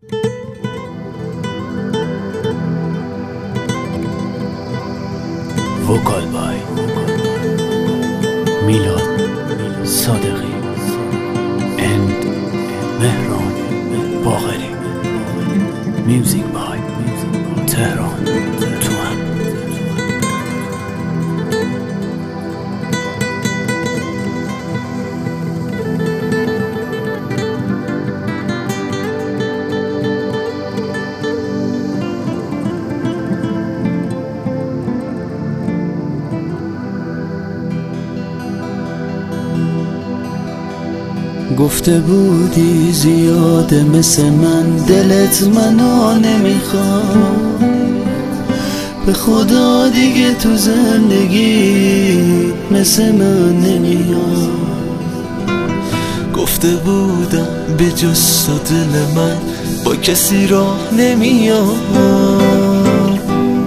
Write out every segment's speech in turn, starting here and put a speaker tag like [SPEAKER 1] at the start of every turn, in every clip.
[SPEAKER 1] وکال بای میلاد صادقی اند مهران باقری. میوزیک بای تهران توام.
[SPEAKER 2] گفته بودی زیاده مثل من دلت منو نمیخواد، به خدا دیگه تو زندگی مثل من نمیاد. گفته بودم به جز تو دل من با کسی راه نمیاد.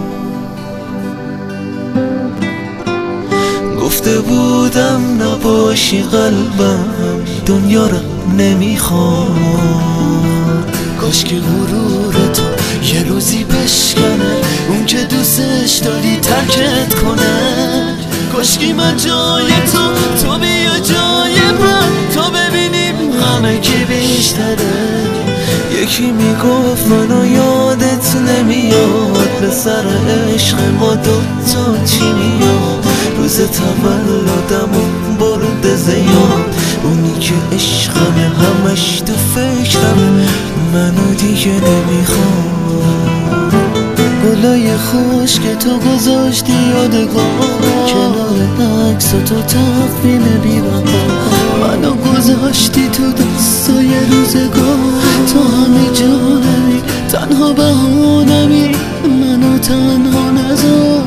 [SPEAKER 2] گفته بودم نباشی قلبم دنیا رو نمیخواد. کاش که غرور تو یه روزی بشکنه، اون که دوستش داری ترکت کنه. کاش که من جای تو بیا جای من، تا ببینیم همه کی بیشتره. یکی میگفت منو یادت نمیاد، به سر عشق ما دوتا چی میاد. روز تولدم و برد زیاد، اونی که عشقمه همش تو فکرم، منو دیگه نمیخواد. گلای خوش که تو گذاشتی یادگار، کنار عکس تو تقویم بی‌وفا. منو گذاشتی تو دستای روزگار، تو همه جانمی تنها بهانمی، منو تنها نذار.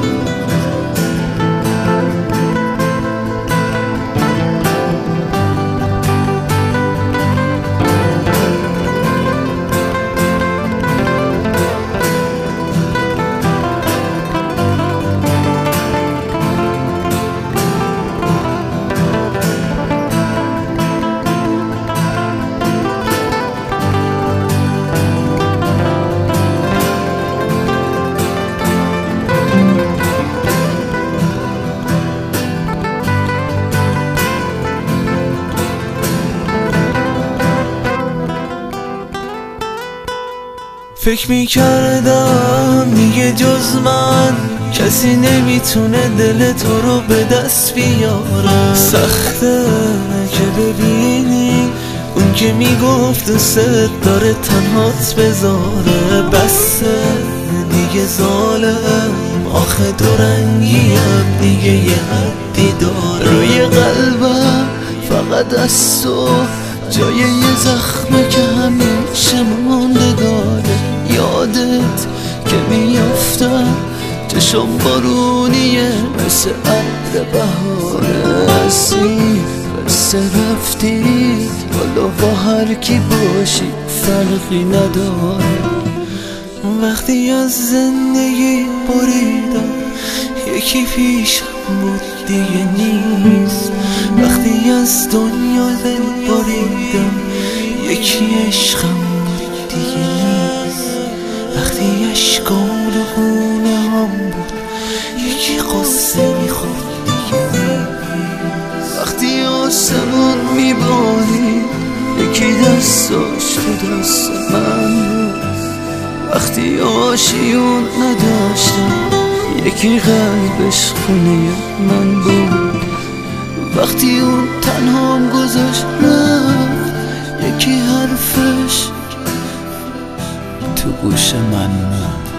[SPEAKER 2] فکر میکردم دیگه جز من کسی نمیتونه دل تو رو به دست بیاره. سخته که ببینی اون که میگفت دوست داره تنهات بذاره. بسه دیگه ظالم، آخه دو رنگیم دیگه یه حدی داره. روی قلبم فقط از تو جای یه زخمه که همیشه ماندگاره. یادت که میافتم چشم بارونیه مثل عبر بهاره. هستی مثل رفتی، حالا با هر کی باشی فرقی نداره. وقتی از زندگی بریدم یکی پیشم بود دیگه نیست. وقتی از دنیا دل بریدم یکی عشقم بود دیگه نیست. وقتی اشکام رو خونه هم بود یکی قصه میخورد دیگه نیست. وقتی آسمون میباری یکی دستاش تو دست من بود. وقتی آشیون نداشتم یکی قلبش خونه من بود. وقتی اون تنهام گذاشت رفت یکی حرفش تو گوش من بود.